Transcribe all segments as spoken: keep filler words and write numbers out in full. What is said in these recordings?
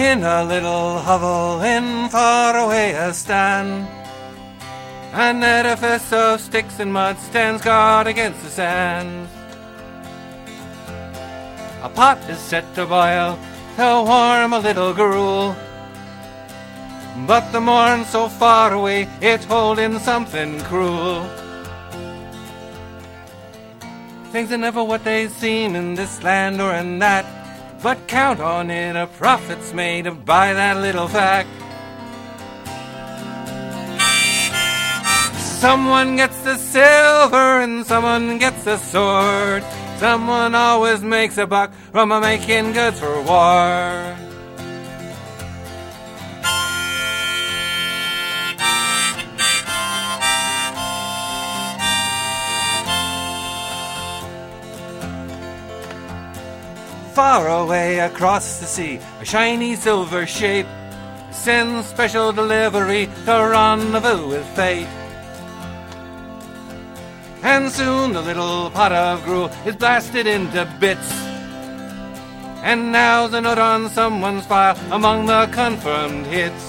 In a little hovel in far away a stand, an edifice of sticks and mud stands guard against the sands. A pot is set to boil to warm a little gruel, but the morn so far away it's holding something cruel. Things are never what they seem in this land or in that, but count on it, a profit's made by that little fact. Someone gets the silver and someone gets the sword. Someone always makes a buck from a making goods for war. Far away across the sea, a shiny silver shape sends special delivery to rendezvous with fate. And soon the little pot of gruel is blasted into bits, and now's a note on someone's file among the confirmed hits.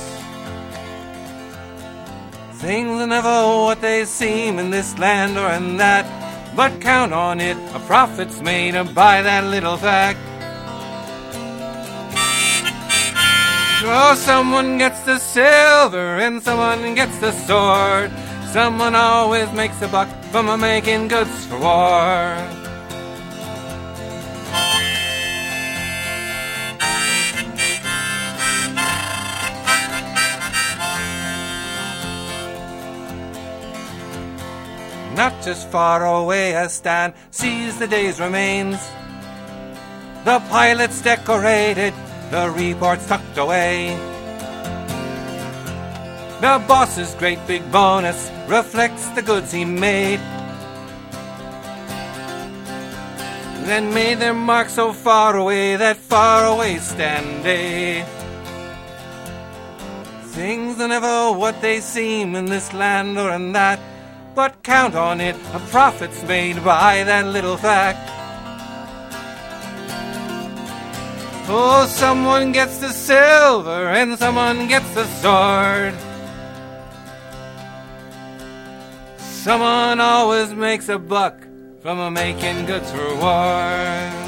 Things are never what they seem in this land or in that, but count on it, a profit's made by that little fact. Oh, someone gets the silver and someone gets the sword. Someone always makes a buck from a making goods for war. Not just far away a stand sees the day's remains. The pilot's decorated, the report's tucked away. The boss's great big bonus reflects the goods he made, then made their mark so far away that far away stand they. Things are never what they seem in this land or in that, but count on it, a profit's made by that little fact. Oh, someone gets the silver and someone gets the sword. Someone always makes a buck from a making goods for war.